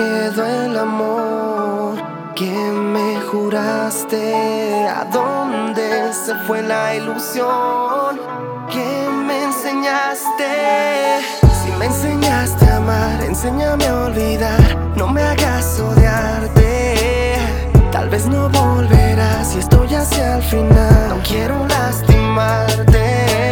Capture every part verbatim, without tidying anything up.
quedó el amor que me juraste? ¿A dónde se fue la ilusión que me enseñaste? Si me enseñaste a amar, enséñame a olvidar. No me hagas odiarte. Tal vez no volverás y estoy hacia el final. No quiero lastimarte.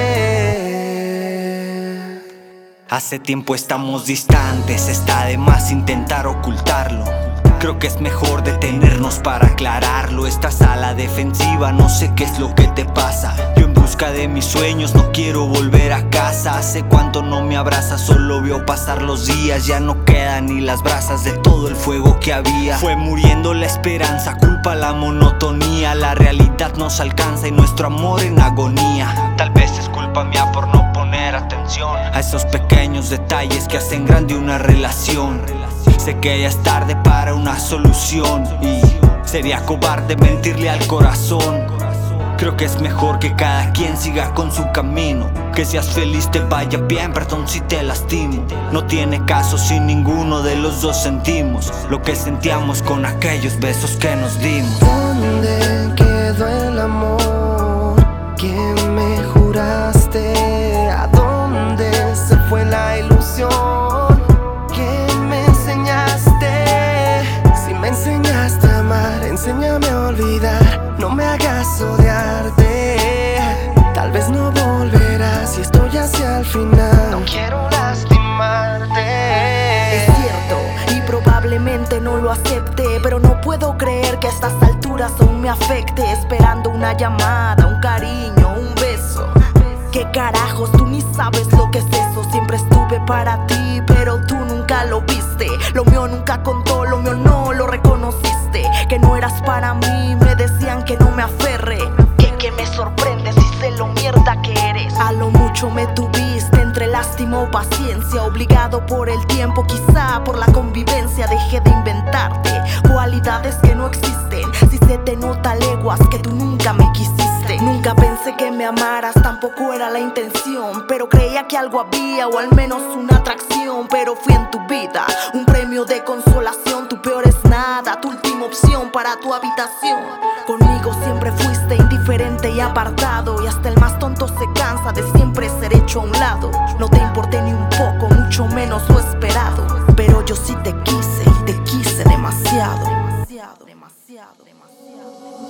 Hace tiempo estamos distantes, está de más intentar ocultarlo. Creo que es mejor detenernos para aclararlo. Estás a la defensiva, no sé qué es lo que te pasa. Yo en busca de mis sueños, no quiero volver a casa. Hace cuánto no me abrazas, solo veo pasar los días. Ya no quedan ni las brasas de todo el fuego que había. Fue muriendo la esperanza, culpa la monotonía. La realidad nos alcanza y nuestro amor en agonía. Tal vez es culpa mía por no poner atención a esos pequeños detalles que hacen grande una relación. Sé que ya es tarde para una solución y sería cobarde mentirle al corazón. Creo que es mejor que cada quien siga con su camino. Que seas feliz, te vaya bien, perdón si te lastimo. No tiene caso si ninguno de los dos sentimos lo que sentíamos con aquellos besos que nos dimos. ¿Dónde quedó el amor que me juraste? ¿A dónde se fue la ilusión que me enseñaste? Si me enseñaste a amar, enséñame a olvidar. No me hagas odiarte. Tal vez no volverás y estoy hacia el final. No quiero lastimarte. Es cierto y probablemente no lo acepte, pero no puedo creer que a estas alturas aún me afecte. Esperando una llamada, un cariño, un beso. ¿Qué carajos? Tú ni sabes lo que es eso. Siempre estuve para ti, pero tú nunca lo viste. Lo mío nunca contó, lo mío no lo reconociste. Que no eras para mí, me decían que no me aferre. Que, que me sorprende si sé lo mierda que eres. A lo mucho me tuviste entre lástima o paciencia. Obligado por el tiempo, quizá por la convivencia. Dejé de inventarte cualidades que no existen. Si se te nota a leguas que tú nunca me quisiste. Nunca pensé que me amaras, tampoco era la intención. Pero creía que algo había, o al menos una atracción. Pero fui en tu vida un premio de consolación. Tu peor es nada, tu última opción para tu habitación. Conmigo siempre fuiste indiferente y apartado. Y hasta el más tonto se cansa de siempre ser hecho a un lado. No te importé ni un poco, mucho menos lo esperado. Pero yo sí te quise y te quise demasiado. Demasiado, demasiado, demasiado.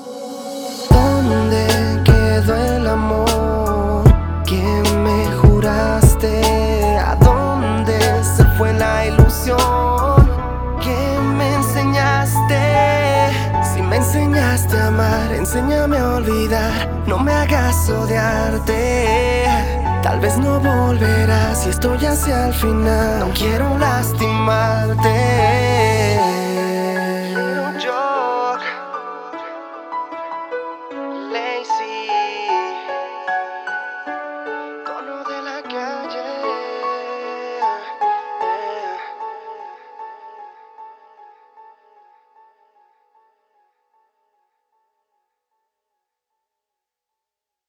¿Dónde quedó el amor que me juraste? ¿A dónde se fue la ilusión que me enseñaste? Si me enseñaste a amar, enséñame a olvidar. No me hagas odiarte. Tal vez no volverás y estoy hacia el final. No quiero lastimarte.